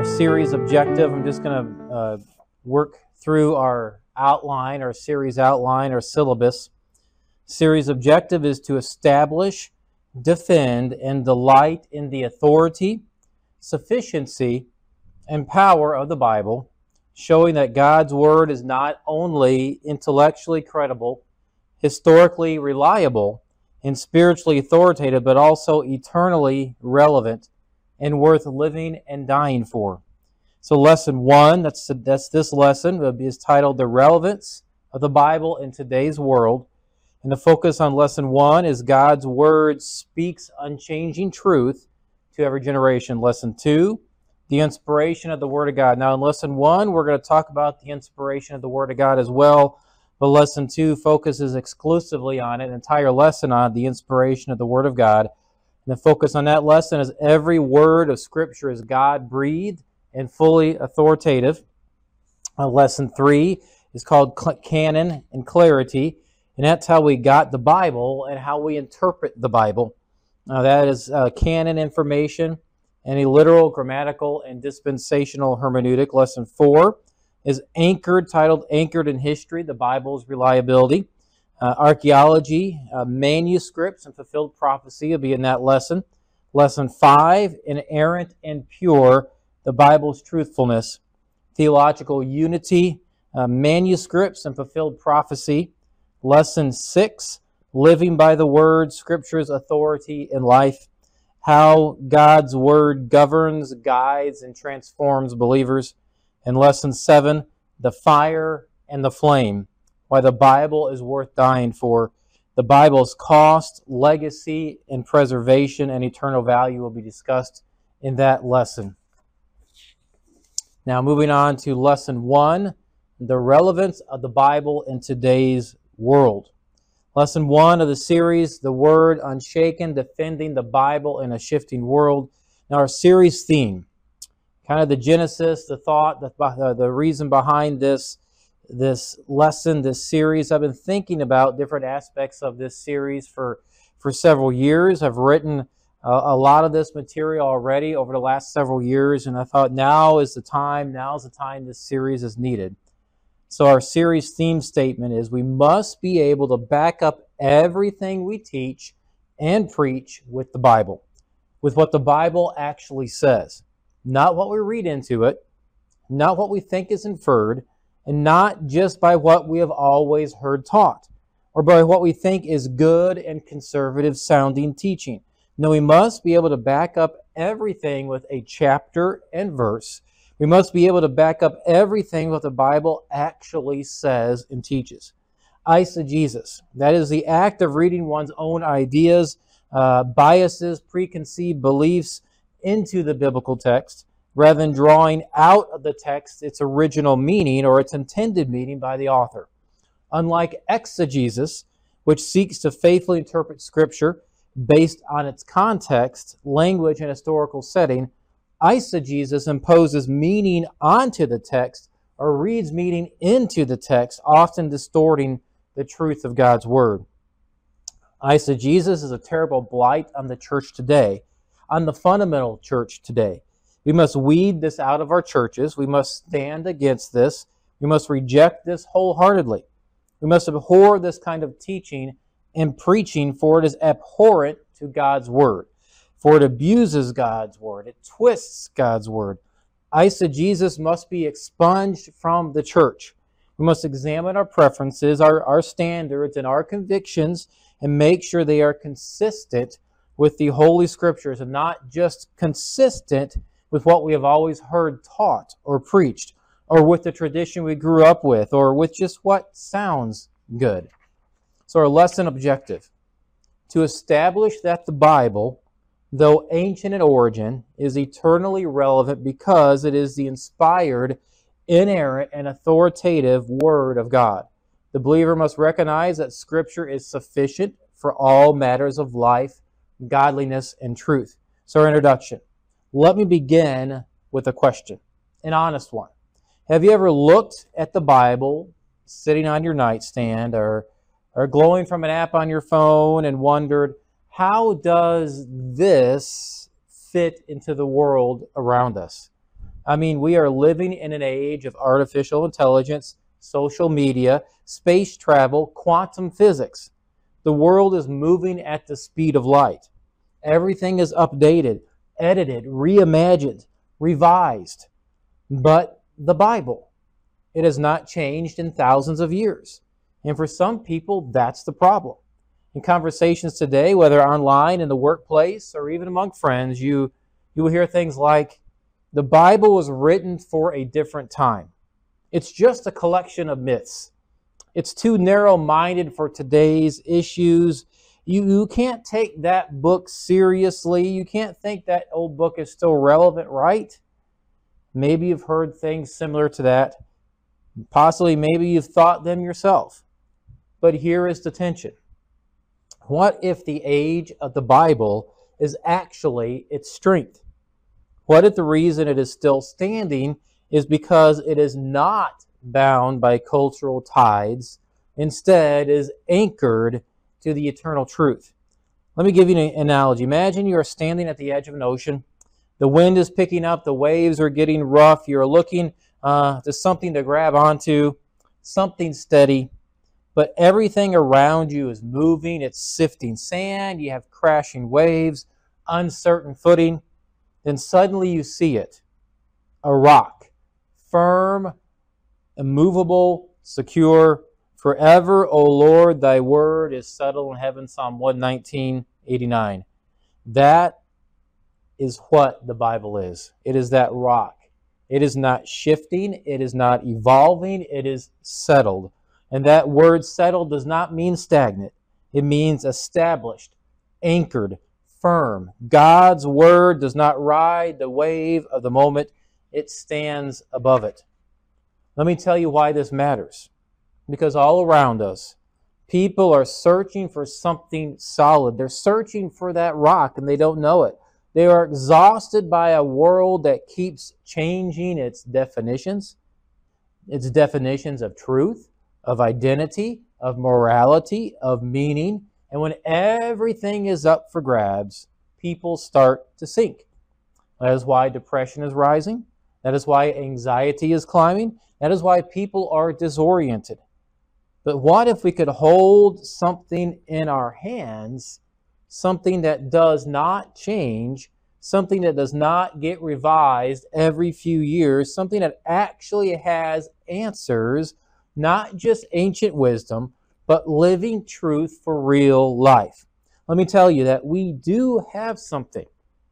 our series objective. I'm just going to work through our outline, our series outline, our syllabus. Series objective is to establish, defend, and delight in the authority, sufficiency, and power of the Bible, showing that God's Word is not only intellectually credible, historically reliable, and spiritually authoritative, but also eternally relevant and worth living and dying for. So lesson 1, that's this lesson, is titled The Relevance of the Bible in Today's World. And the focus on lesson 1 is God's Word speaks unchanging truth to every generation. Lesson 2, the inspiration of the Word of God. Now in lesson 1, we're going to talk about the inspiration of the Word of God as well, but lesson 2 focuses exclusively on it, an entire lesson on the inspiration of the Word of God. And the focus on that lesson is every word of Scripture is God-breathed and fully authoritative. Lesson 3 is called Canon and Clarity, and that's how we got the Bible and how we interpret the Bible. Now that is canon information, any literal, grammatical, and dispensational hermeneutic. Lesson 4 is titled Anchored in History, the Bible's Reliability. Archaeology, manuscripts, and fulfilled prophecy will be in that lesson. Lesson 5, Inerrant and Pure, the Bible's Truthfulness. Theological unity, manuscripts, and fulfilled prophecy. Lesson 6, Living by the Word, Scripture's Authority in Life. How God's Word governs, guides, and transforms believers. And Lesson 7, The Fire and the Flame. Why the Bible is worth dying for. The Bible's cost, legacy, and preservation and eternal value will be discussed in that lesson. Now moving on to lesson 1, the relevance of the Bible in today's world. Lesson 1 of the series, The Word Unshaken, Defending the Bible in a Shifting World. Now our series theme, kind of the genesis, the thought, the reason behind this lesson, this series. I've been thinking about different aspects of this series for several years. I've written a lot of this material already over the last several years, and I thought now's the time this series is needed. So our series theme statement is we must be able to back up everything we teach and preach with the Bible, with what the Bible actually says. Not what we read into it, not what we think is inferred, and not just by what we have always heard taught, or by what we think is good and conservative sounding teaching. No, we must be able to back up everything with a chapter and verse. We must be able to back up everything what the Bible actually says and teaches. Eisegesis, that is the act of reading one's own ideas, biases, preconceived beliefs into the biblical text, rather than drawing out of the text its original meaning or its intended meaning by the author. Unlike exegesis, which seeks to faithfully interpret Scripture based on its context, language, and historical setting, eisegesis imposes meaning onto the text or reads meaning into the text, often distorting the truth of God's Word. Eisegesis is a terrible blight on the church today, on the fundamental church today. We must weed this out of our churches. We must stand against this. We must reject this wholeheartedly. We must abhor this kind of teaching and preaching, for it is abhorrent to God's Word. For it abuses God's Word. It twists God's Word. Eisegesis must be expunged from the church. We must examine our preferences, our standards, and our convictions, and make sure they are consistent with the Holy Scriptures and not just consistent with what we have always heard taught or preached, or with the tradition we grew up with, or with just what sounds good. So our lesson objective, to establish that the Bible, though ancient in origin, is eternally relevant because it is the inspired, inerrant, and authoritative Word of God. The believer must recognize that Scripture is sufficient for all matters of life, godliness, and truth. So our introduction. Let me begin with a question, an honest one. Have you ever looked at the Bible sitting on your nightstand or glowing from an app on your phone and wondered, how does this fit into the world around us? I mean, we are living in an age of artificial intelligence, social media, space travel, quantum physics. The world is moving at the speed of light. Everything is updated, edited, reimagined, revised. But the Bible, it has not changed in thousands of years. And for some people, that's the problem. In conversations today, whether online, in the workplace, or even among friends, you will hear things like, the Bible was written for a different time. It's just a collection of myths. It's too narrow-minded for today's issues. You can't take that book seriously. You can't think that old book is still relevant, right? Maybe you've heard things similar to that. Possibly, maybe you've thought them yourself. But here is the tension. What if the age of the Bible is actually its strength? What if the reason it is still standing is because it is not bound by cultural tides, instead is anchored to the eternal truth? Let me give you an analogy. Imagine you are standing at the edge of an ocean. The wind is picking up, the waves are getting rough, you're looking to something to grab onto, something steady, but everything around you is moving, it's sifting sand, you have crashing waves, uncertain footing. Then suddenly you see it, a rock, firm, immovable, secure. Forever, O Lord, thy word is settled in heaven, Psalm 119:89. That is what the Bible is. It is that rock. It is not shifting, it is not evolving, it is settled. And that word settled does not mean stagnant. It means established, anchored, firm. God's word does not ride the wave of the moment. It stands above it. Let me tell you why this matters. Because all around us, people are searching for something solid. They're searching for that rock and they don't know it. They are exhausted by a world that keeps changing its definitions of truth, of identity, of morality, of meaning. And when everything is up for grabs, people start to sink. That is why depression is rising. That is why anxiety is climbing. That is why people are disoriented. But what if we could hold something in our hands, something that does not change, something that does not get revised every few years, something that actually has answers, not just ancient wisdom, but living truth for real life? Let me tell you that we do have something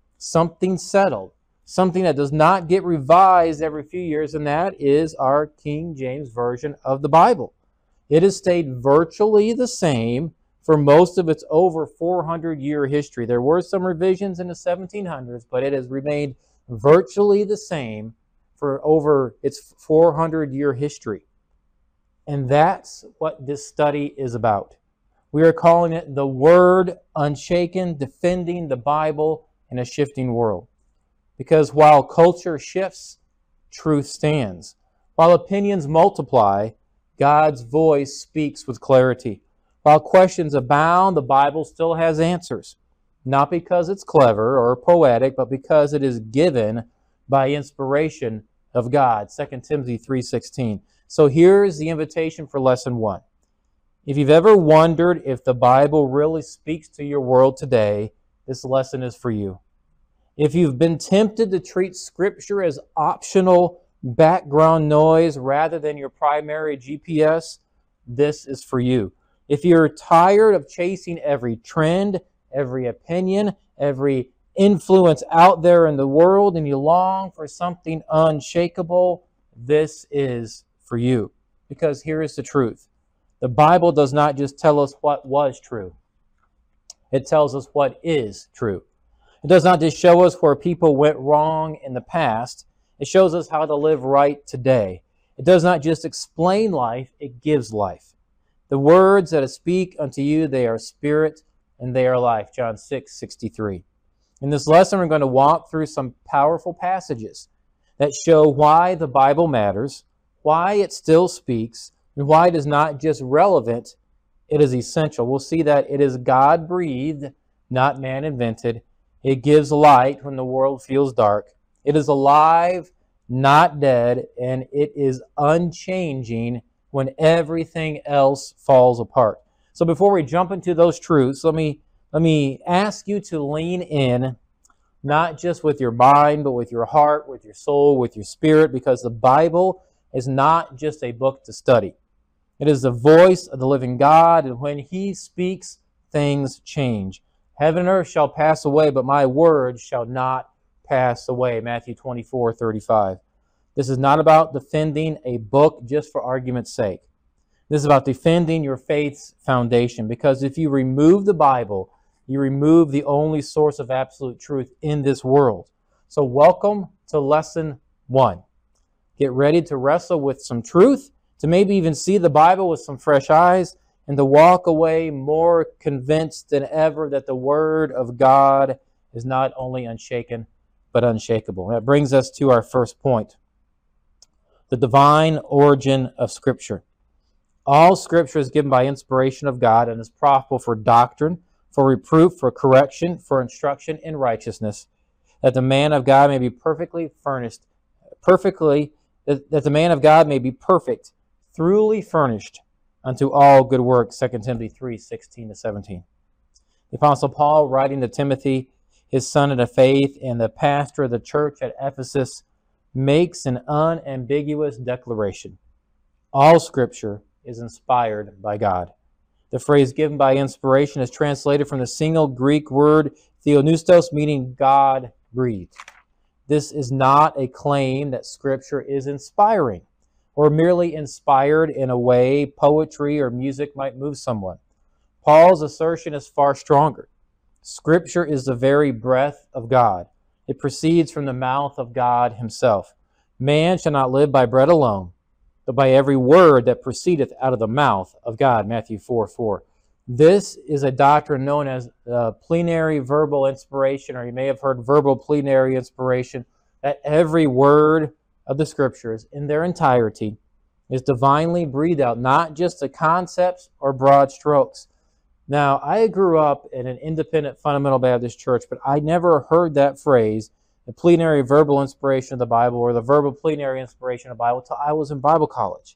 settled, something that does not get revised every few years, and that is our King James Version of the Bible. It has stayed virtually the same for most of its over 400-year history. There were some revisions in the 1700s, but it has remained virtually the same for over its 400-year history. And that's what this study is about. We are calling it the Word Unshaken, defending the Bible in a shifting world. Because while culture shifts, truth stands. While opinions multiply, God's voice speaks with clarity. While questions abound, the Bible still has answers. Not because it's clever or poetic, but because it is given by inspiration of God. 2 Timothy 3:16. So here's the invitation for lesson 1. If you've ever wondered if the Bible really speaks to your world today, this lesson is for you. If you've been tempted to treat Scripture as optional background noise rather than your primary GPS, this is for you. If you're tired of chasing every trend, every opinion, every influence out there in the world, and you long for something unshakable, this is for you. Because here is the truth. The Bible does not just tell us what was true. It tells us what is true. It does not just show us where people went wrong in the past. It shows us how to live right today. It does not just explain life, it gives life. The words that I speak unto you, they are spirit and they are life. John 6:63. In this lesson, we're going to walk through some powerful passages that show why the Bible matters, why it still speaks, and why it is not just relevant, it is essential. We'll see that it is God-breathed, not man-invented. It gives light when the world feels dark. It is alive, not dead, and it is unchanging when everything else falls apart. So before we jump into those truths, let me ask you to lean in, not just with your mind, but with your heart, with your soul, with your spirit, because the Bible is not just a book to study. It is the voice of the living God, and when He speaks, things change. Heaven and earth shall pass away, but my words shall not pass away. Matthew 24:35. This is not about defending a book just for argument's sake. This is about defending your faith's foundation, because if you remove the Bible, you remove the only source of absolute truth in this world. So welcome to lesson 1. Get ready to wrestle with some truth, to maybe even see the Bible with some fresh eyes, and to walk away more convinced than ever that the Word of God is not only unshaken, but unshakable. That brings us to our first point, the divine origin of Scripture. All Scripture is given by inspiration of God and is profitable for doctrine, for reproof, for correction, for instruction in righteousness, that the man of God may be that the man of God may be perfect, thoroughly furnished unto all good works. 2 Timothy 3:16-17. The Apostle Paul, writing to Timothy, his son in the faith and the pastor of the church at Ephesus, makes an unambiguous declaration. All Scripture is inspired by God. The phrase given by inspiration is translated from the single Greek word theopneustos, meaning God breathed. This is not a claim that Scripture is inspiring or merely inspired in a way poetry or music might move someone. Paul's assertion is far stronger. Scripture is the very breath of God. It proceeds from the mouth of God Himself. Man shall not live by bread alone, but by every word that proceedeth out of the mouth of God. Matthew 4:4. This is a doctrine known as plenary verbal inspiration, or you may have heard verbal plenary inspiration, that every word of the Scriptures in their entirety is divinely breathed out, not just the concepts or broad strokes. Now, I grew up in an independent fundamental Baptist church, but I never heard that phrase, the plenary verbal inspiration of the Bible, or the verbal plenary inspiration of the Bible, until I was in Bible college.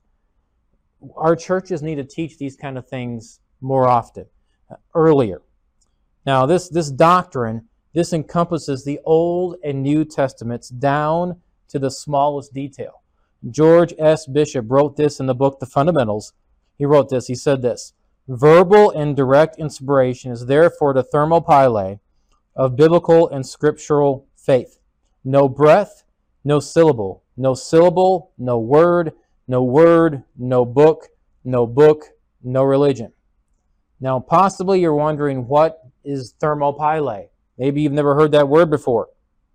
Our churches need to teach these kind of things more often, earlier. Now, this doctrine, this encompasses the Old and New Testaments down to the smallest detail. George S. Bishop wrote this in the book, The Fundamentals. He wrote this, he said this: verbal and direct inspiration is therefore the thermopylae of biblical and scriptural faith. No breath, no syllable, no syllable, no word, no word, no book, no book, no religion. Now, possibly you're wondering, what is thermopylae? Maybe you've never heard that word before.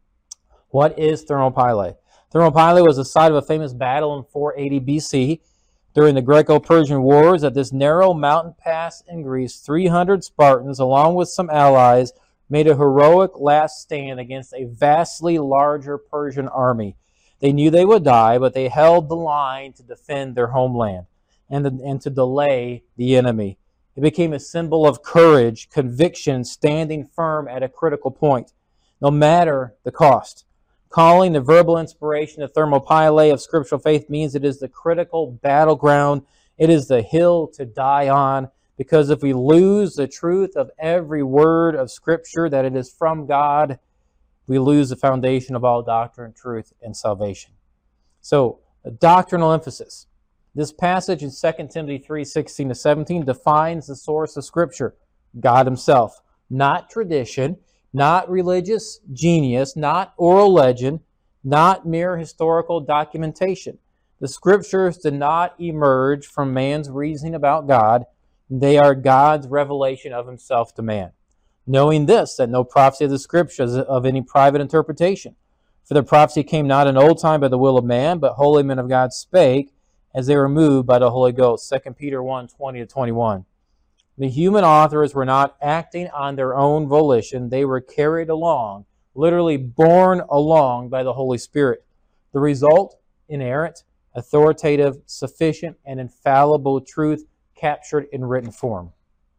What is Thermopylae? Thermopylae was the site of a famous battle in 480 BC during the Greco-Persian Wars. At this narrow mountain pass in Greece, 300 Spartans, along with some allies, made a heroic last stand against a vastly larger Persian army. They knew they would die, but they held the line to defend their homeland and to delay the enemy. It became a symbol of courage, conviction, standing firm at a critical point, no matter the cost. Calling the verbal inspiration the thermopylae of scriptural faith means it is the critical battleground. It is the hill to die on, because if we lose the truth of every word of Scripture, that it is from God, we lose the foundation of all doctrine, truth, and salvation. So, a doctrinal emphasis. This passage in 2 Timothy 3:16-17 defines the source of Scripture, God Himself, not tradition, not religious genius, not oral legend, not mere historical documentation. The Scriptures did not emerge from man's reasoning about God. They are God's revelation of Himself to man. Knowing this, that no prophecy of the Scriptures is of any private interpretation. For the prophecy came not in old time by the will of man, but holy men of God spake, as they were moved by the Holy Ghost. 2 Peter 1:20-21. The human authors were not acting on their own volition. They were carried along, literally borne along by the Holy Spirit. The result, inerrant, authoritative, sufficient, and infallible truth captured in written form.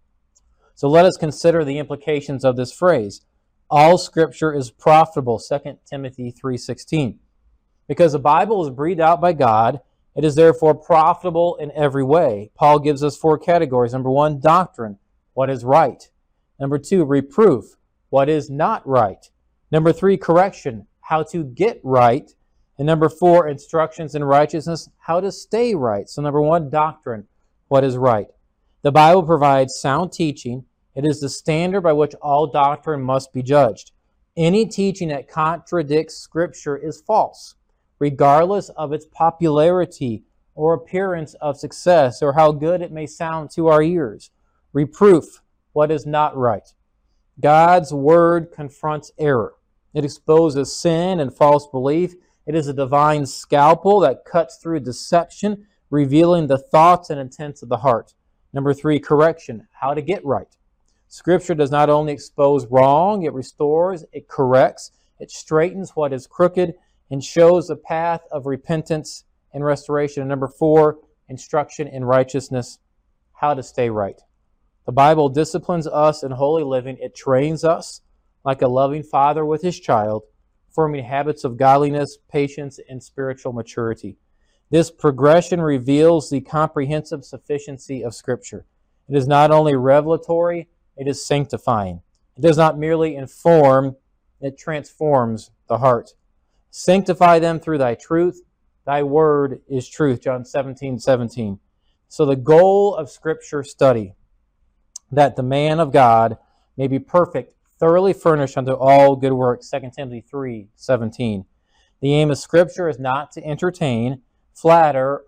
So let us consider the implications of this phrase. All Scripture is profitable, 2 Timothy 3:16. Because the Bible is breathed out by God, it is therefore profitable in every way. Paul gives us 4 categories. Number 1, doctrine, what is right. Number 2, reproof, what is not right. Number 3, correction, how to get right. And number 4, instructions in righteousness, how to stay right. So number 1, doctrine, what is right. The Bible provides sound teaching. It is the standard by which all doctrine must be judged. Any teaching that contradicts Scripture is false, regardless of its popularity or appearance of success or how good it may sound to our ears. Reproof, what is not right. God's Word confronts error. It exposes sin and false belief. It is a divine scalpel that cuts through deception, revealing the thoughts and intents of the heart. Number 3, correction, how to get right. Scripture does not only expose wrong, it restores, it corrects, it straightens what is crooked, and shows the path of repentance and restoration. And number 4, instruction in righteousness, how to stay right. The Bible disciplines us in holy living. It trains us like a loving father with his child, forming habits of godliness, patience, and spiritual maturity. This progression reveals the comprehensive sufficiency of Scripture. It is not only revelatory, it is sanctifying. It does not merely inform, it transforms the heart. Sanctify them through thy truth. Thy word is truth. John 17:17. So the goal of Scripture study, that the man of God may be perfect, thoroughly furnished unto all good works. 2 Timothy 3:17. The aim of Scripture is not to entertain, flatter,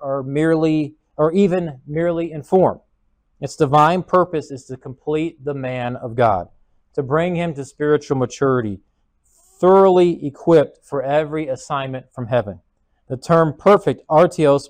or even merely inform. Its divine purpose is to complete the man of God, to bring him to spiritual maturity, thoroughly equipped for every assignment from heaven. The term perfect, artios,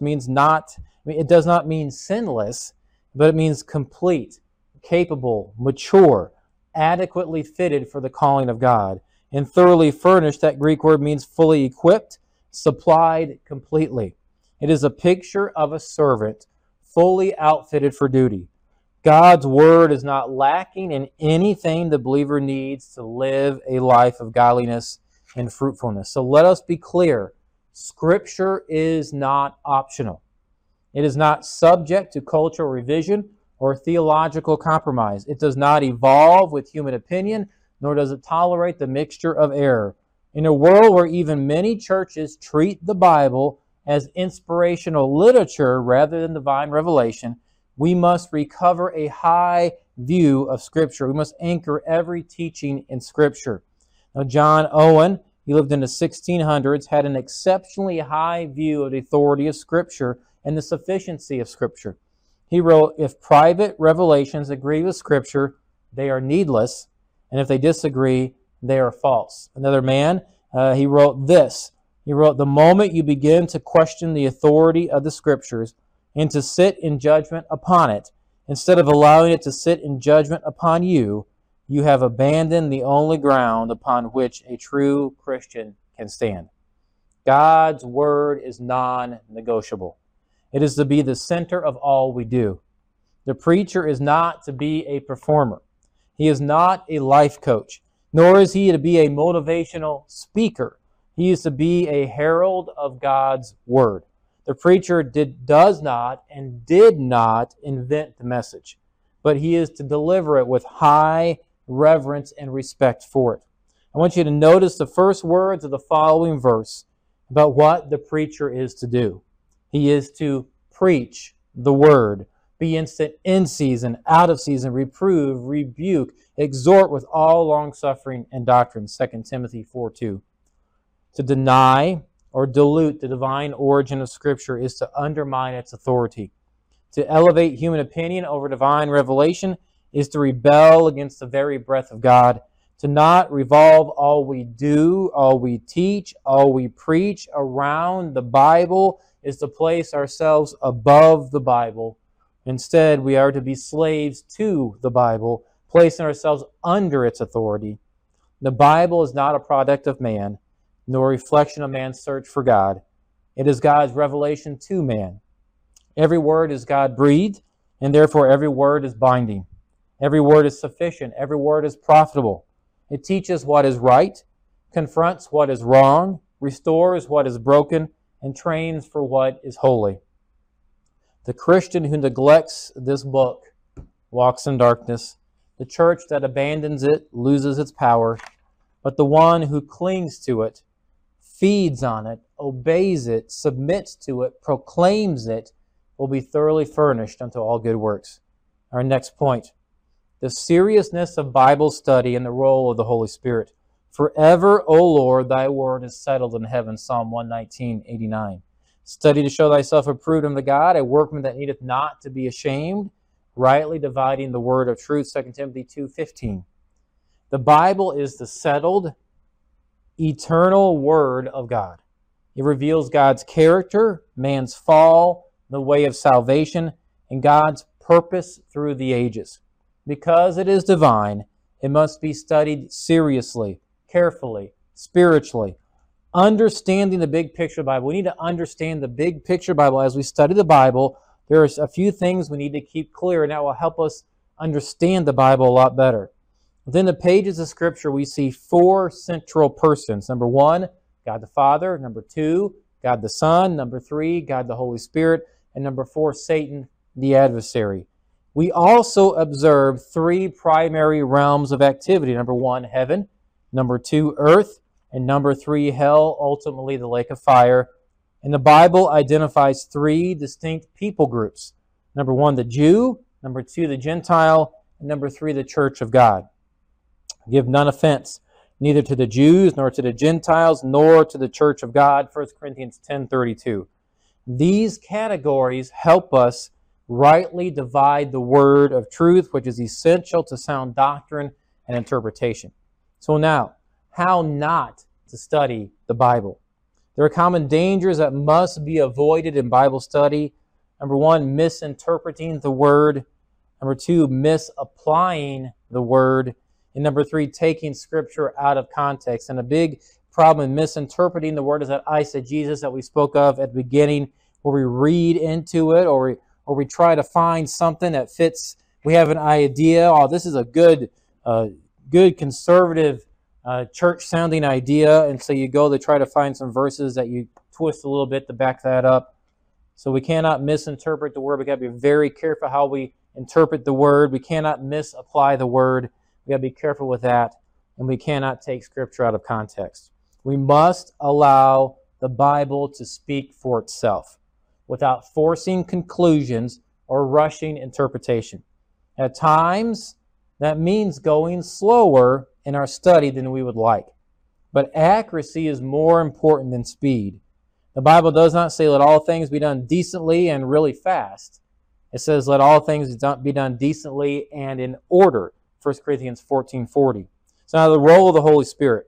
it does not mean sinless, but it means complete, capable, mature, adequately fitted for the calling of God. And thoroughly furnished, that Greek word means fully equipped, supplied completely. It is a picture of a servant fully outfitted for duty. God's word is not lacking in anything the believer needs to live a life of godliness and fruitfulness. So let us be clear. Scripture is not optional. It is not subject to cultural revision or theological compromise. It does not evolve with human opinion, nor does it tolerate the mixture of error. In a world where even many churches treat the Bible as inspirational literature rather than divine revelation, we must recover a high view of Scripture. We must anchor every teaching in Scripture. Now, John Owen, he lived in the 1600s, had an exceptionally high view of the authority of Scripture and the sufficiency of Scripture. He wrote, if private revelations agree with Scripture, they are needless, and if they disagree, they are false. Another man, he wrote this. He wrote, the moment you begin to question the authority of the Scriptures and to sit in judgment upon it, instead of allowing it to sit in judgment upon you, you have abandoned the only ground upon which a true Christian can stand. God's word is non-negotiable. It is to be the center of all we do. The preacher is not to be a performer. He is not a life coach, nor is he to be a motivational speaker. He is to be a herald of God's word. The preacher does not and did not invent the message, but he is to deliver it with high reverence and respect for it. I want you to notice the first words of the following verse about what the preacher is to do. He is to preach the word, be instant in season, out of season, reprove, rebuke, exhort with all longsuffering and doctrine. 2 Timothy 4:2. To deny or dilute the divine origin of Scripture is to undermine its authority. To elevate human opinion over divine revelation is to rebel against the very breath of God. To not revolve all we do, all we teach, all we preach around the Bible is to place ourselves above the Bible. Instead, we are to be slaves to the Bible, placing ourselves under its authority. The Bible is not a product of man, nor a reflection of man's search for God. It is God's revelation to man. Every word is God-breathed, and therefore every word is binding. Every word is sufficient. Every word is profitable. It teaches what is right, confronts what is wrong, restores what is broken, and trains for what is holy. The Christian who neglects this book walks in darkness. The church that abandons it loses its power, but the one who clings to it, feeds on it, obeys it, submits to it, proclaims it, will be thoroughly furnished unto all good works. Our next point, the seriousness of Bible study and the role of the Holy Spirit. Forever, O Lord, thy word is settled in heaven. Psalm 119:89. Study to show thyself approved unto God, a workman that needeth not to be ashamed, rightly dividing the word of truth. 2 Timothy 2:15. The Bible is the settled, eternal word of God. It reveals God's character, man's fall, the way of salvation, and God's purpose through the ages. Because it is divine, it must be studied seriously, carefully, spiritually. Understanding the big picture Bible. We need to understand the big picture Bible. As we study the Bible, there's a few things we need to keep clear, and that will help us understand the Bible a lot better. Within the pages of Scripture, we see four central persons. Number one, God the Father. Number two, God the Son. Number three, God the Holy Spirit. And number four, Satan, the adversary. We also observe three primary realms of activity. Number one, heaven. Number two, earth. And number three, hell, ultimately the lake of fire. And the Bible identifies three distinct people groups. Number one, the Jew. Number two, the Gentile. And number three, the church of God. Give none offense, neither to the Jews, nor to the Gentiles, nor to the church of God. 1 Corinthians 10:32. These categories help us rightly divide the word of truth, which is essential to sound doctrine and interpretation. So now, how not to study the Bible? There are common dangers that must be avoided in Bible study. Number one, misinterpreting the word. Number two, misapplying the word. And number three, taking Scripture out of context. And a big problem in misinterpreting the word is that eisegesis that we spoke of at the beginning, where we read into it or we try to find something that fits. We have an idea, oh, this is a good conservative church-sounding idea, and so you go to try to find some verses that you twist a little bit to back that up. So we cannot misinterpret the word. We've got to be very careful how we interpret the word. We cannot misapply the word. We've got to be careful with that, and we cannot take Scripture out of context. We must allow the Bible to speak for itself without forcing conclusions or rushing interpretation. At times, that means going slower in our study than we would like. But accuracy is more important than speed. The Bible does not say let all things be done decently and really fast. It says let all things be done decently and in order. 1 Corinthians 14:40. So now the role of the Holy Spirit.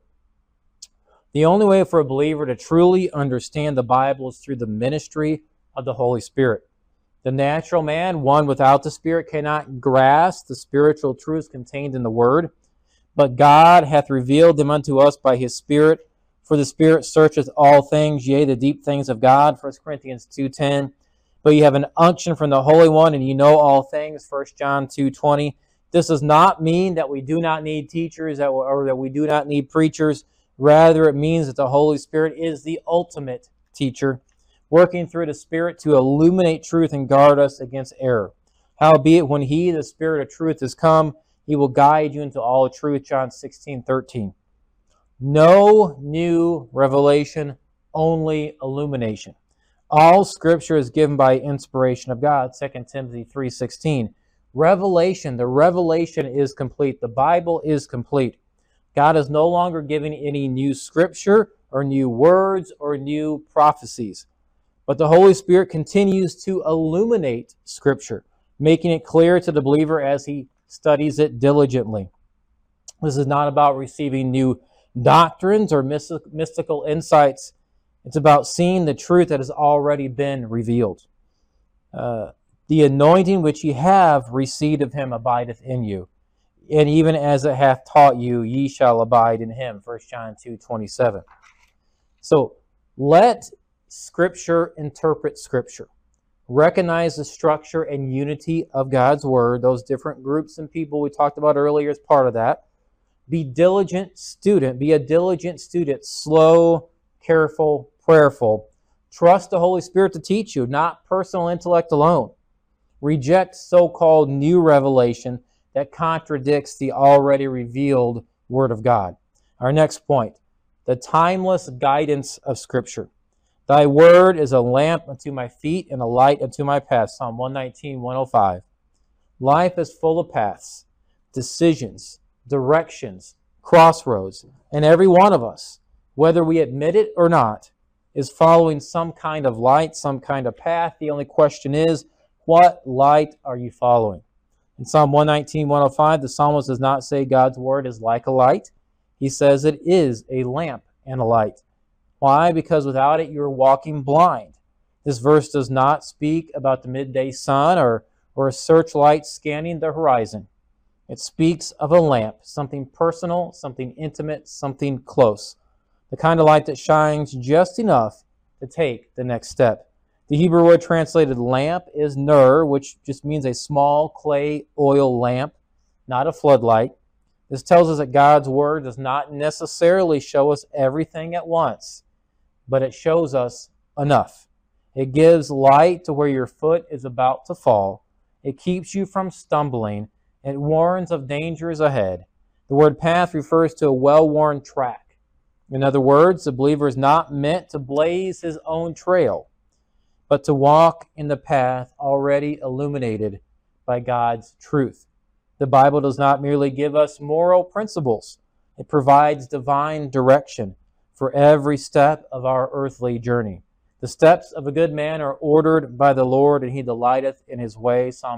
The only way for a believer to truly understand the Bible is through the ministry of the Holy Spirit. The natural man, one without the Spirit, cannot grasp the spiritual truths contained in the Word. But God hath revealed them unto us by His Spirit. For the Spirit searcheth all things, yea, the deep things of God. 1 Corinthians 2:10. But you have an unction from the Holy One, and you know all things. 1 John 2:20. This does not mean that we do not need teachers or that we do not need preachers. Rather, it means that the Holy Spirit is the ultimate teacher, working through the Spirit to illuminate truth and guard us against error. Howbeit, when He, the Spirit of truth, is come, He will guide you into all truth. John 16:13. No new revelation, only illumination. All Scripture is given by inspiration of God. 2 Timothy 3:16. Revelation, the revelation is complete. The Bible is complete. God is no longer giving any new Scripture or new words or new prophecies. But the Holy Spirit continues to illuminate Scripture, making it clear to the believer as he studies it diligently. This is not about receiving new doctrines or mystical insights. It's about seeing the truth that has already been revealed. The anointing which ye have received of Him abideth in you. And even as it hath taught you, ye shall abide in Him. 1 John 2:27. So let Scripture interpret Scripture. Recognize the structure and unity of God's Word. Those different groups and people we talked about earlier is part of that. Be a diligent student. Slow, careful, prayerful. Trust the Holy Spirit to teach you, not personal intellect alone. Reject so-called new revelation that contradicts the already revealed Word of God. Our next point, the timeless guidance of Scripture. Thy word is a lamp unto my feet and a light unto my path. Psalm 119, 105. Life is full of paths, decisions, directions, crossroads, and every one of us, whether we admit it or not, is following some kind of light, some kind of path. The only question is, what light are you following? In Psalm 119, 105, the psalmist does not say God's word is like a light. He says it is a lamp and a light. Why? Because without it, you're walking blind. This verse does not speak about the midday sun or a searchlight scanning the horizon. It speaks of a lamp, something personal, something intimate, something close. The kind of light that shines just enough to take the next step. The Hebrew word translated lamp is nur, which just means a small clay oil lamp, not a floodlight. This tells us that God's word does not necessarily show us everything at once, but it shows us enough. It gives light to where your foot is about to fall. It keeps you from stumbling. It warns of dangers ahead. The word path refers to a well-worn track. In other words, the believer is not meant to blaze his own trail, but to walk in the path already illuminated by God's truth. The Bible does not merely give us moral principles. It provides divine direction for every step of our earthly journey. The steps of a good man are ordered by the Lord, and he delighteth in his way. Psalm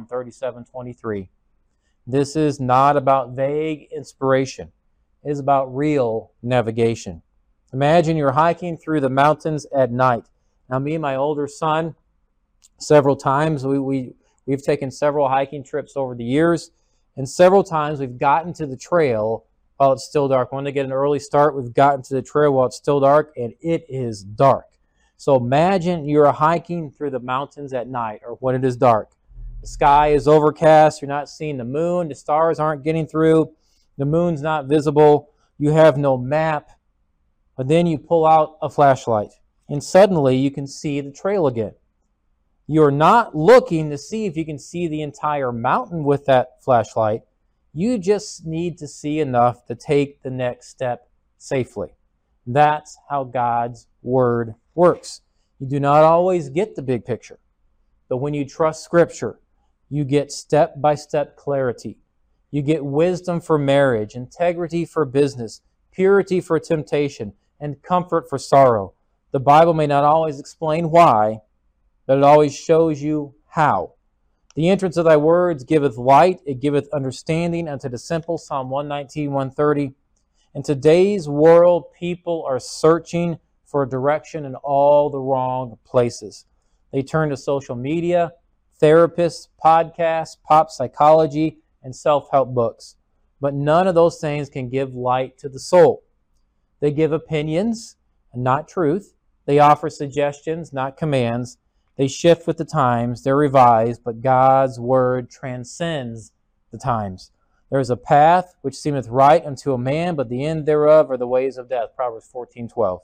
37:23. This is not about vague inspiration. It is about real navigation. Imagine you're hiking through the mountains at night. Now, me and my older son, several times, we've taken several hiking trips over the years, and several times we've gotten to the trail while it's still dark. When they get an early start, we've gotten to the trail while it's still dark, and it is dark. So imagine you're hiking through the mountains at night or when it is dark. The sky is overcast. You're not seeing the moon. The stars aren't getting through. The moon's not visible. You have no map. But then you pull out a flashlight, and suddenly you can see the trail again. You're not looking to see if you can see the entire mountain with that flashlight. You just need to see enough to take the next step safely. That's how God's word works. You do not always get the big picture, but when you trust Scripture, you get step-by-step clarity. You get wisdom for marriage, integrity for business, purity for temptation, and comfort for sorrow. The Bible may not always explain why, but it always shows you how. The entrance of thy words giveth light, it giveth understanding unto the simple. Psalm 119, 130. In today's world, people are searching for direction in all the wrong places. They turn to social media, therapists, podcasts, pop psychology, and self-help books. But none of those things can give light to the soul. They give opinions, not truth. They offer suggestions, not commands. They shift with the times. They're revised, but God's word transcends the times. There is a path which seemeth right unto a man, but the end thereof are the ways of death. Proverbs 14:12.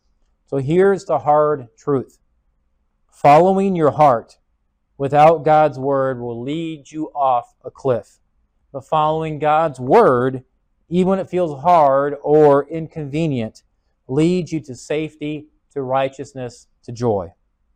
So here's the hard truth. Following your heart without God's word will lead you off a cliff. But following God's word, even when it feels hard or inconvenient, leads you to safety, to righteousness, to joy.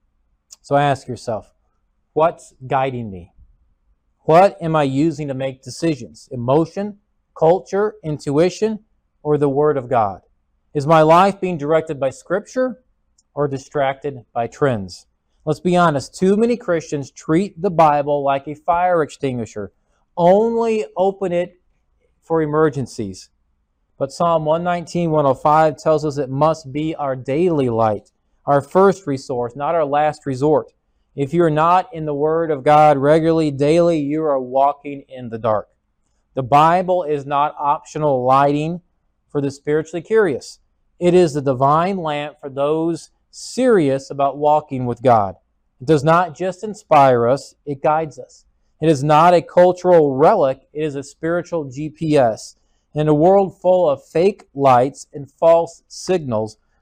So ask yourself, what's guiding me? What am I using to make decisions? Emotion, culture, intuition, or the Word of God? Is my life being directed by Scripture or distracted by trends? Let's be honest, too many Christians treat the Bible like a fire extinguisher. Only open it for emergencies. But Psalm 119, 105 tells us it must be our daily light, our first resource, not our last resort. If you're not in the Word of God regularly, daily, you are walking in the dark. The Bible is not optional lighting for the spiritually curious. It is the divine lamp for those serious about walking with God. It does not just inspire us, it guides us. It is not a cultural relic, it is a spiritual GPS. In a world full of fake lights and false signals,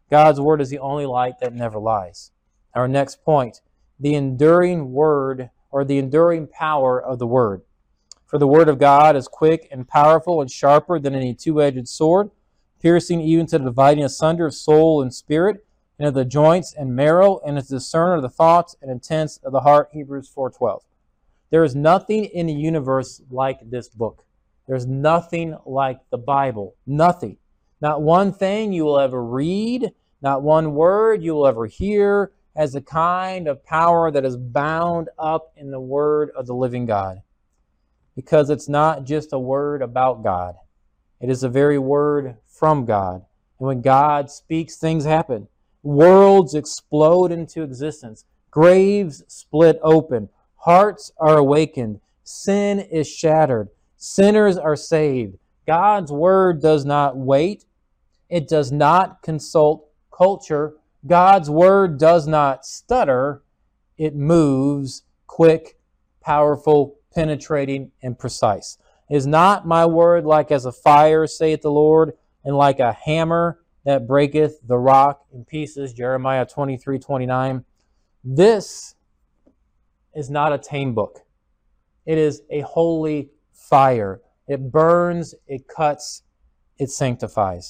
God's word is the only light that never lies. Our next point, the enduring word, or the enduring power of the word. For the word of God is quick and powerful and sharper than any two-edged sword, piercing even to the dividing asunder of soul and spirit, and of the joints and marrow, and is a discerner of the thoughts and intents of the heart. Hebrews 4:12. There is nothing in the universe like this book. There's nothing like the Bible. Nothing. Not one thing you will ever read, not one word you will ever hear has a kind of power that is bound up in the word of the living God. Because it's not just a word about God. It is the very word from God. And when God speaks, things happen. Worlds explode into existence. Graves split open. Hearts are awakened. Sin is shattered. Sinners are saved. God's word does not wait. It does not consult culture. God's word does not stutter. It moves, quick, powerful, penetrating, and precise. Is not my word like as a fire, saith the Lord, and like a hammer that breaketh the rock in pieces? Jeremiah 23:29. This is not a tame book. It is a holy fire. It burns, it cuts, it sanctifies.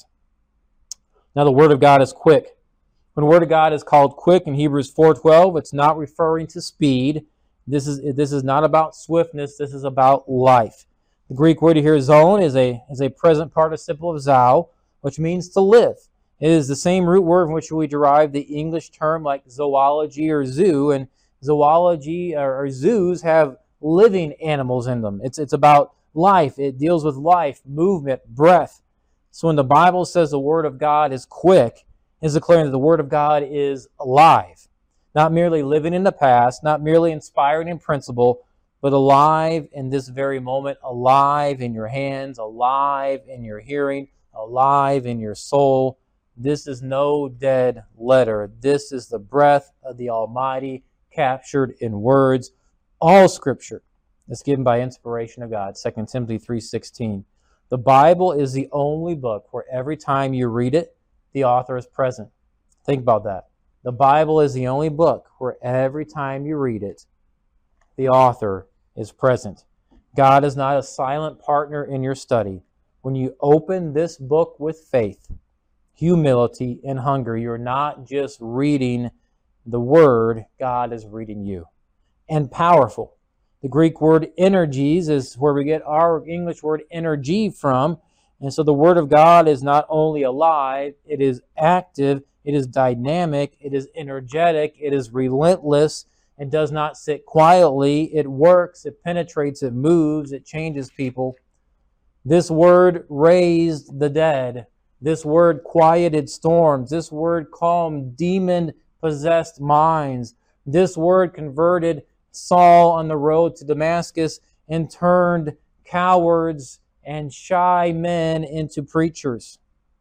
Now the word of God is quick. When the word of God is called quick in Hebrews 4:12, it's not referring to speed. This is not about swiftness. This is about life. The Greek word here, zone, is a present participle of zou, which means to live. It is the same root word from which we derive the English term like zoology or zoo, and zoology or zoos have living animals in them. It's about life. It deals with life, movement, breath. So when the Bible says the word of God is quick, it's declaring that the word of God is alive. Not merely living in the past, not merely inspiring in principle, but alive in this very moment, alive in your hands, alive in your hearing, alive in your soul. This is no dead letter. This is the breath of the Almighty captured in words. All Scripture is given by inspiration of God, 2 Timothy 3:16. The Bible is the only book where every time you read it, the author is present. Think about that. The Bible is the only book where every time you read it, the author is present. God is not a silent partner in your study. When you open this book with faith, humility, and hunger, you're not just reading the Word, God is reading you. And powerful. The Greek word energies is where we get our English word energy from. And so the Word of God is not only alive, it is active, it is dynamic, it is energetic, it is relentless. It does not sit quietly. It works, it penetrates, it moves, it changes people. This Word raised the dead. This Word quieted storms. This Word calmed demon-possessed minds. This Word converted Saul on the road to Damascus and turned cowards and shy men into preachers.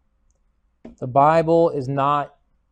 The Bible is not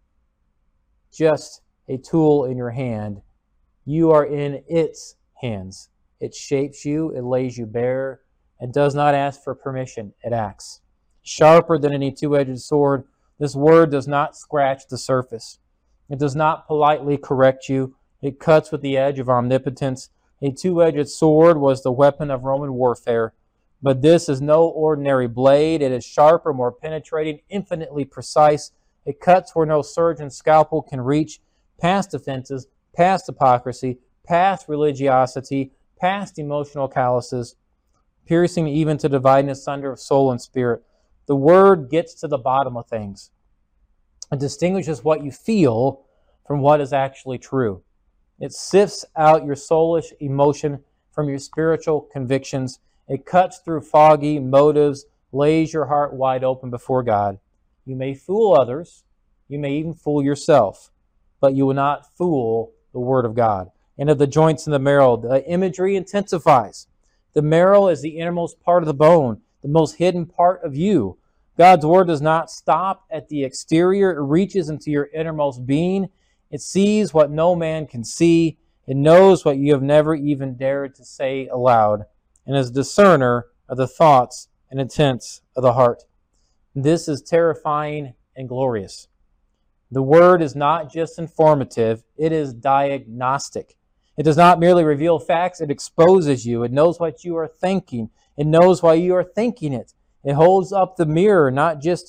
just a tool in your hand. You are in its hands. It shapes you. It lays you bare. It does not ask for permission. It acts. Sharper than any two-edged sword, this word does not scratch the surface. It does not politely correct you. It cuts with the edge of omnipotence. A two-edged sword was the weapon of Roman warfare. But this is no ordinary blade. It is sharper, more penetrating, infinitely precise. It cuts where no surgeon's scalpel can reach, past offenses, past hypocrisy, past religiosity, past emotional calluses, piercing even to dividing asunder of soul and spirit. The Word gets to the bottom of things. It distinguishes what you feel from what is actually true. It sifts out your soulish emotion from your spiritual convictions. It cuts through foggy motives, lays your heart wide open before God. You may fool others. You may even fool yourself. But you will not fool the Word of God. And of the joints and the marrow, the imagery intensifies. The marrow is the innermost part of the bone, the most hidden part of you. God's Word does not stop at the exterior. It reaches into your innermost being. It sees what no man can see. It knows what you have never even dared to say aloud, and is a discerner of the thoughts and intents of the heart. This is terrifying and glorious. The Word is not just informative, it is diagnostic. It does not merely reveal facts, it exposes you. It knows what you are thinking. It knows why you are thinking it. It holds up the mirror, not just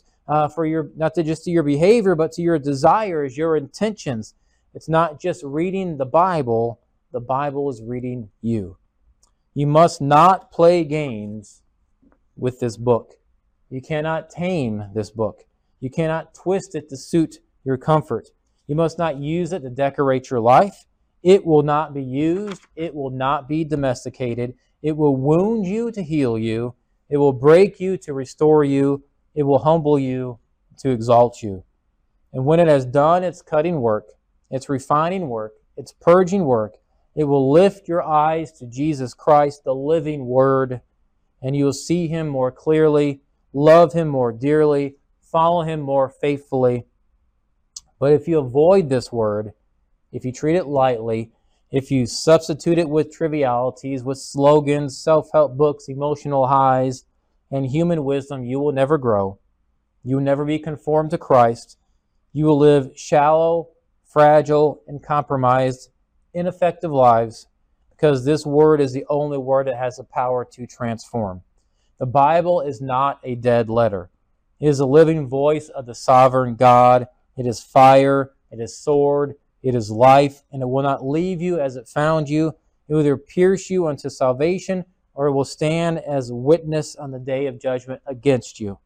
to your behavior, but to your desires, your intentions. It's not just reading the Bible is reading you. You must not play games with this book. You cannot tame this book. You cannot twist it to suit your comfort. You must not use it to decorate your life. It will not be used. It will not be domesticated. It will wound you to heal you. It will break you to restore you. It will humble you to exalt you. And when it has done its cutting work, its refining work, its purging work, it will lift your eyes to Jesus Christ, the living Word, and you will see Him more clearly, love Him more dearly, follow Him more faithfully. But if you avoid this Word, if you treat it lightly, if you substitute it with trivialities, with slogans, self-help books, emotional highs, and human wisdom, you will never grow. You will never be conformed to Christ. You will live shallow, fragile, and compromised, ineffective lives, because this Word is the only Word that has the power to transform. The Bible is not a dead letter. It is a living voice of the sovereign God. It is fire, it is sword, it is life, and it will not leave you as it found you. It will either pierce you unto salvation, or it will stand as witness on the day of judgment against you.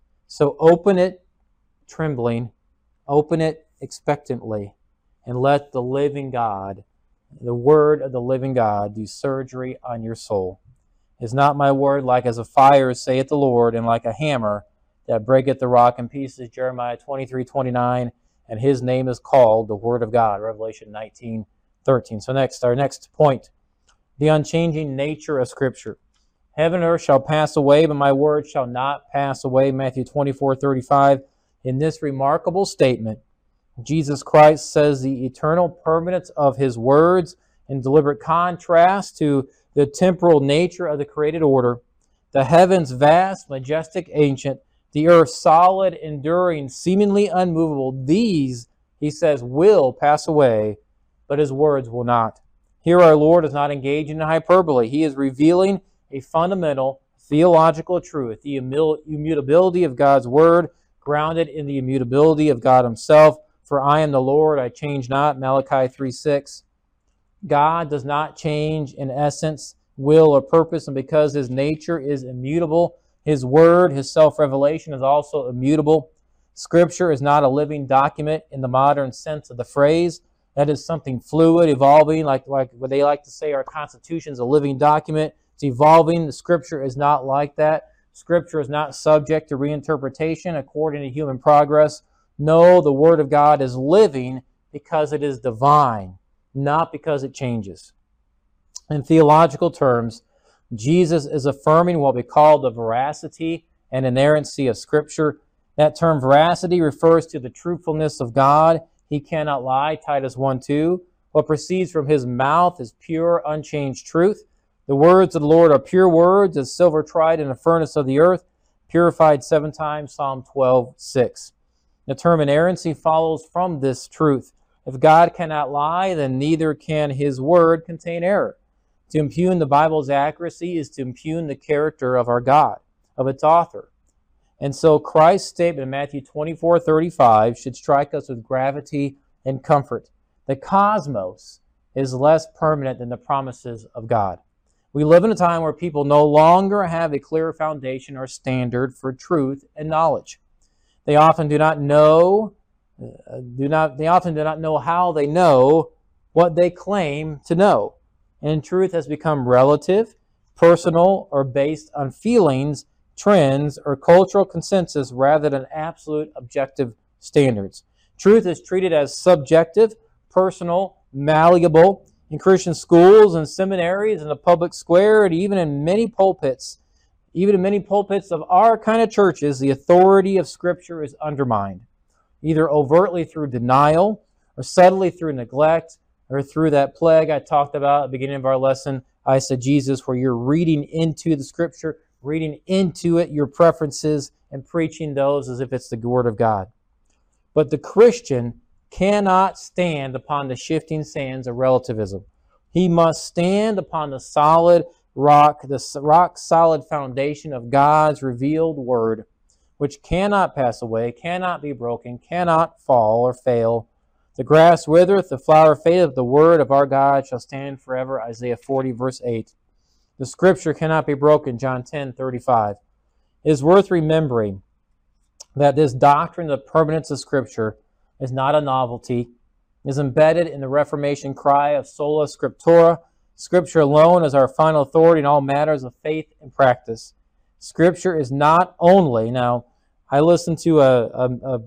So open it trembling, open it expectantly, and let the living God, the Word of the living God, do surgery on your soul. Is not my word like as a fire, saith the Lord, and like a hammer that breaketh the rock in pieces, Jeremiah 23:29, and His name is called the Word of God, Revelation 19:13. So our next point, the unchanging nature of Scripture. Heaven and earth shall pass away, but my word shall not pass away, Matthew 24:35. In this remarkable statement, Jesus Christ says the eternal permanence of His words in deliberate contrast to the temporal nature of the created order, the heavens vast, majestic, ancient, the earth solid, enduring, seemingly unmovable. These, He says, will pass away, but His words will not. Here our Lord is not engaging in hyperbole. He is revealing a fundamental theological truth, the immutability of God's Word, grounded in the immutability of God Himself. For I am the Lord, I change not, Malachi 3:6. God does not change in essence, will, or purpose, and because His nature is immutable, His Word, His self-revelation is also immutable. Scripture is not a living document in the modern sense of the phrase. That is something fluid, evolving, like what they like to say our Constitution is a living document. It's evolving. The Scripture is not like that. Scripture is not subject to reinterpretation according to human progress. No, the Word of God is living because it is divine, not because it changes. In theological terms, Jesus is affirming what we call the veracity and inerrancy of Scripture. That term veracity refers to the truthfulness of God. He cannot lie, Titus 1:2. What proceeds from His mouth is pure, unchanged truth. The words of the Lord are pure words, as silver tried in the furnace of the earth, purified 7 times, Psalm 12:6. The term inerrancy follows from this truth. If God cannot lie, then neither can His Word contain error. To impugn the Bible's accuracy is to impugn the character of our God, of its author. And so Christ's statement in Matthew 24:35 should strike us with gravity and comfort. The cosmos is less permanent than the promises of God. We live in a time where people no longer have a clear foundation or standard for truth and knowledge. They often do not know how they know what they claim to know. And truth has become relative, personal, or based on feelings, trends, or cultural consensus rather than absolute objective standards. Truth is treated as subjective, personal, malleable in Christian schools and seminaries, in the public square, and even in many pulpits. Even in many pulpits of our kind of churches, the authority of Scripture is undermined, either overtly through denial or subtly through neglect, or through that plague I talked about at the beginning of our lesson, eisegesis, where you're reading into the Scripture, reading into it your preferences, and preaching those as if it's the Word of God. But the Christian cannot stand upon the shifting sands of relativism. He must stand upon the solid rock, the rock-solid foundation of God's revealed word, which cannot pass away, cannot be broken, cannot fall or fail. The grass withereth, the flower fadeth, the word of our God shall stand forever. Isaiah 40, verse 8. The scripture cannot be broken. John 10:35. It is worth remembering that this doctrine of the permanence of Scripture is not a novelty. It is embedded in the Reformation cry of sola scriptura. Scripture alone is our final authority in all matters of faith and practice. Scripture is not only, now, I listened to a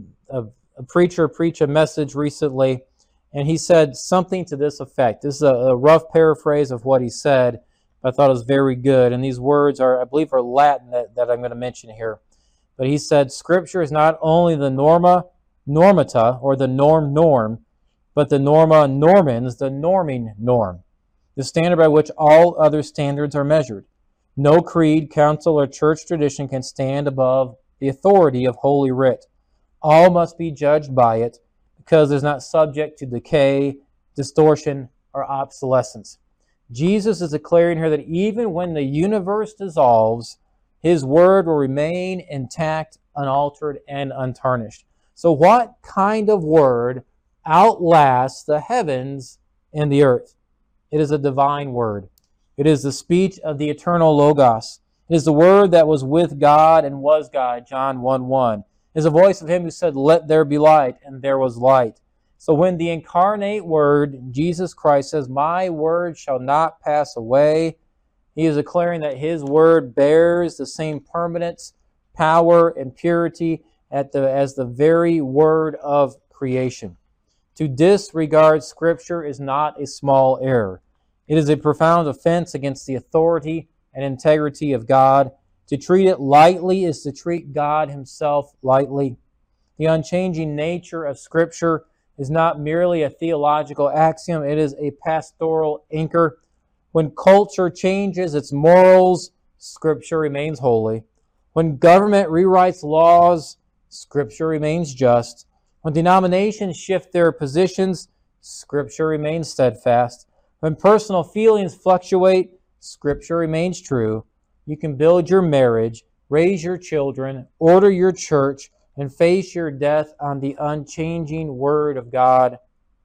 preacher preach a message recently, and he said something to this effect. This is a rough paraphrase of what he said, but I thought it was very good. And these words are, I believe, are Latin that I'm going to mention here. But he said, Scripture is not only the norma normata, or the norm, but the norma normans, the norming norm, the standard by which all other standards are measured. No creed, council, or church tradition can stand above the authority of Holy Writ. All must be judged by it, because it is not subject to decay, distortion, or obsolescence. Jesus is declaring here that even when the universe dissolves, His word will remain intact, unaltered, and untarnished. So what kind of word outlasts the heavens and the earth? It is a divine word. It is the speech of the eternal Logos. It is the word that was with God and was God, John 1:1. It is the voice of Him who said, "Let there be light," and there was light. So when the incarnate Word, Jesus Christ, says, "My word shall not pass away," He is declaring that His word bears the same permanence, power, and purity as the very word of creation. To disregard Scripture is not a small error. It is a profound offense against the authority and integrity of God. To treat it lightly is to treat God Himself lightly. The unchanging nature of Scripture is not merely a theological axiom, it is a pastoral anchor. When culture changes its morals, Scripture remains holy. When government rewrites laws, Scripture remains just. When denominations shift their positions, Scripture remains steadfast. When personal feelings fluctuate, Scripture remains true. You can build your marriage, raise your children, order your church, and face your death on the unchanging Word of God,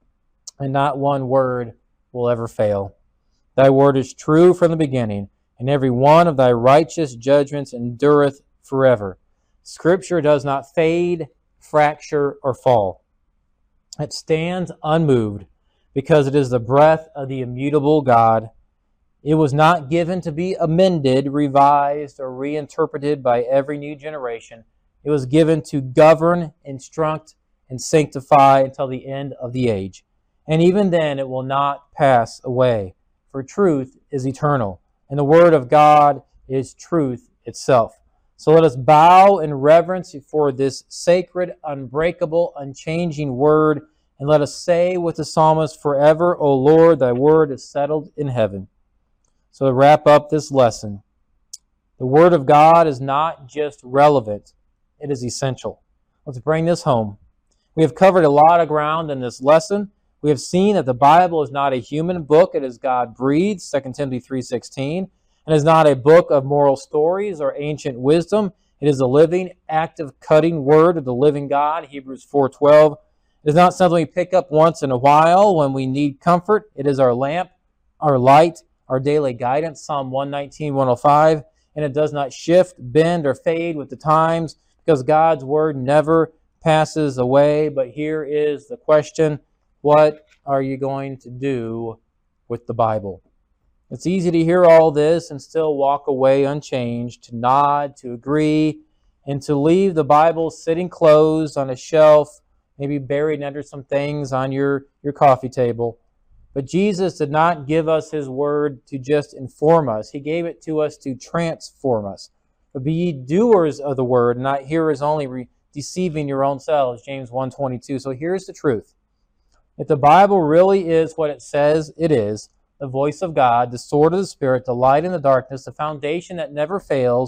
and not one word will ever fail. Thy word is true from the beginning, and every one of thy righteous judgments endureth forever. Scripture does not fade, fracture, or fall. It stands unmoved because it is the breath of the immutable God. It was not given to be amended, revised, or reinterpreted by every new generation. It was given to govern, instruct, and sanctify until the end of the age. And even then it will not pass away, for truth is eternal, and the Word of God is truth itself. So let us bow in reverence before this sacred, unbreakable, unchanging Word, and let us say with the psalmist, "Forever, O Lord, thy word is settled in heaven." So to wrap up this lesson, the Word of God is not just relevant, it is essential. Let's bring this home. We have covered a lot of ground in this lesson. We have seen that the Bible is not a human book, it is God-breathed, 2 Timothy 3:16. It is not a book of moral stories or ancient wisdom. It is a living, active, cutting word of the living God, Hebrews 4:12. It is not something we pick up once in a while when we need comfort. It is our lamp, our light, our daily guidance, Psalm 119, 105. And it does not shift, bend, or fade with the times, because God's word never passes away. But here is the question: what are you going to do with the Bible? It's easy to hear all this and still walk away unchanged, to nod, to agree, and to leave the Bible sitting closed on a shelf, maybe buried under some things on your coffee table. But Jesus did not give us His word to just inform us. He gave it to us to transform us. But be ye doers of the word, and not hearers only, deceiving your own selves, James 1:22. So here's the truth. If the Bible really is what it says it is, the voice of God, the sword of the Spirit, the light in the darkness, the foundation that never fails,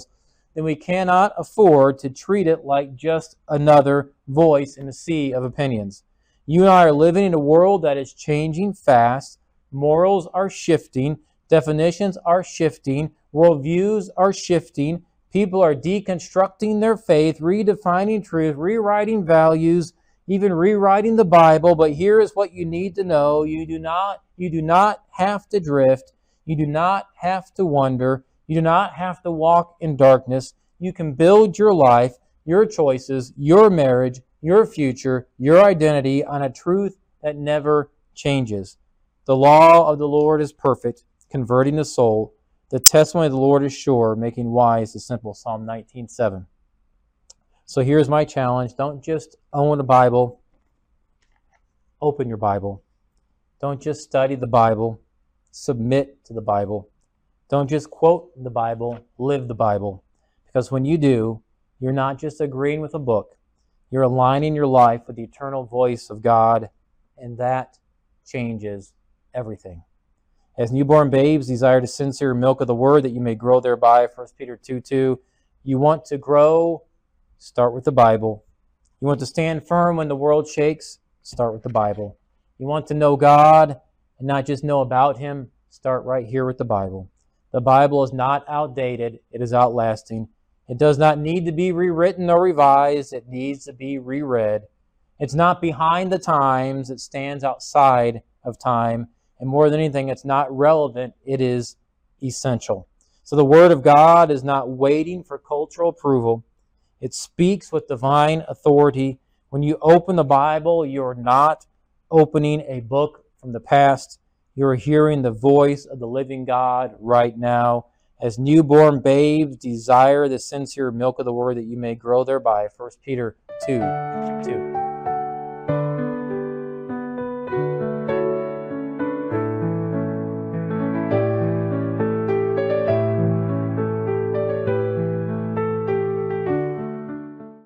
then we cannot afford to treat it like just another voice in a sea of opinions. You and I are living in a world that is changing fast. Morals are shifting. Definitions are shifting. Worldviews are shifting. People are deconstructing their faith, redefining truth, rewriting values, even rewriting the Bible. But here is what you need to know. You do not have to drift. You do not have to wonder. You do not have to walk in darkness. You can build your life, your choices, your marriage, your future, your identity on a truth that never changes. The law of the Lord is perfect, converting the soul. The testimony of the Lord is sure, making wise the simple. Psalm 19:7. So here's my challenge. Don't just own a Bible. Open your Bible. Don't just study the Bible. Submit to the Bible. Don't just quote the Bible. Live the Bible. Because when you do, you're not just agreeing with a book. You're aligning your life with the eternal voice of God, and that changes everything. As newborn babes, desire the sincere milk of the Word that you may grow thereby. 1 Peter 2:2. You want to grow? Start with the Bible. You want to stand firm when the world shakes? Start with the Bible. You want to know God and not just know about Him? Start right here with the Bible. The Bible is not outdated. It is outlasting. It does not need to be rewritten or revised. It needs to be reread. It's not behind the times. It stands outside of time. And more than anything, it's not relevant. It is essential. So the Word of God is not waiting for cultural approval. It speaks with divine authority. When you open the Bible, you're not opening a book from the past. You're hearing the voice of the living God right now. As newborn babes, desire the sincere milk of the Word that you may grow thereby. 1 Peter 2:2.